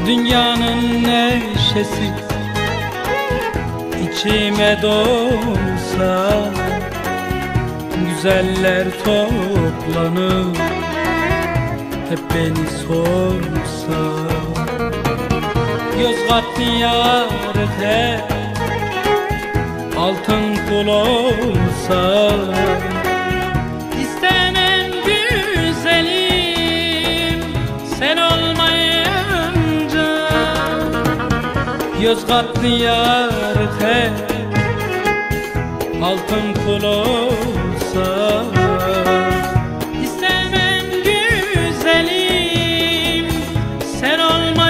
Dünyanın neşesi içime dolsa, güzeller toplanır hep beni sorsa. Yozgat diyarı hep altın kul olsa, istemem güzelim sen olmayınca. Yozgat diyarı hep altın kul olsa, istemem güzelim sen olmayınca.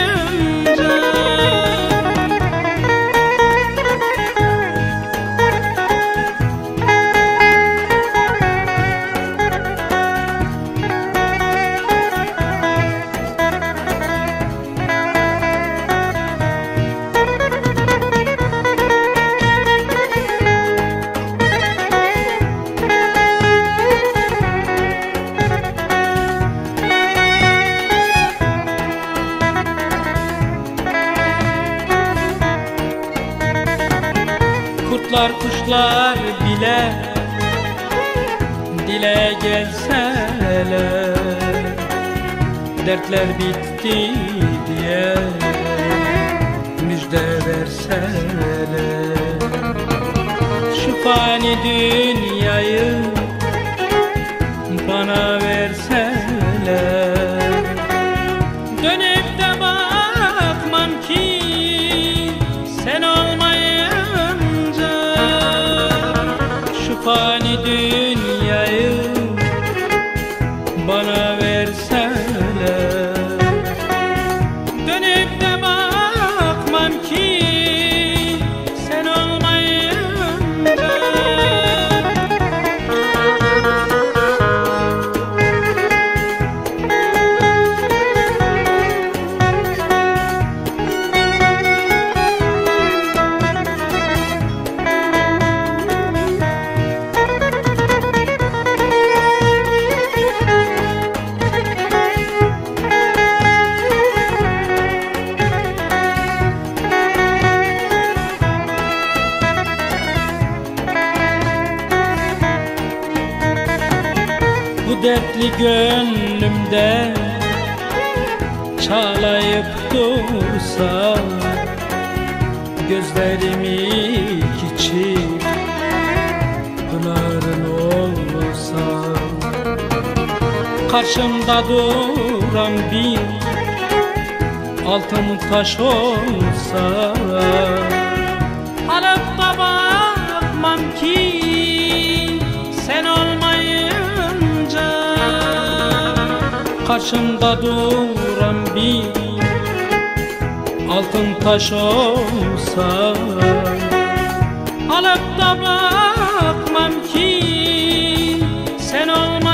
Kurtlar kuşlar bile dile gelseler, dertler bitti diye müjde verseler. Şu fani dünyayı bana verseler, dönüp de bakmam ki sen olmayınca. Şu fani dünyayı bana verseler, dönüp de bakmam ki sen olmayınca. Bu dertli gönlümde çağlayıp dursa, gözlerimi içi pınarın olsa, karşımda duran bir altın taş olsa, alıp da bakmam ki sen olmayınca. Karşımda duran bir altın taş olsa, alıp da bakmam ki sen olmayınca.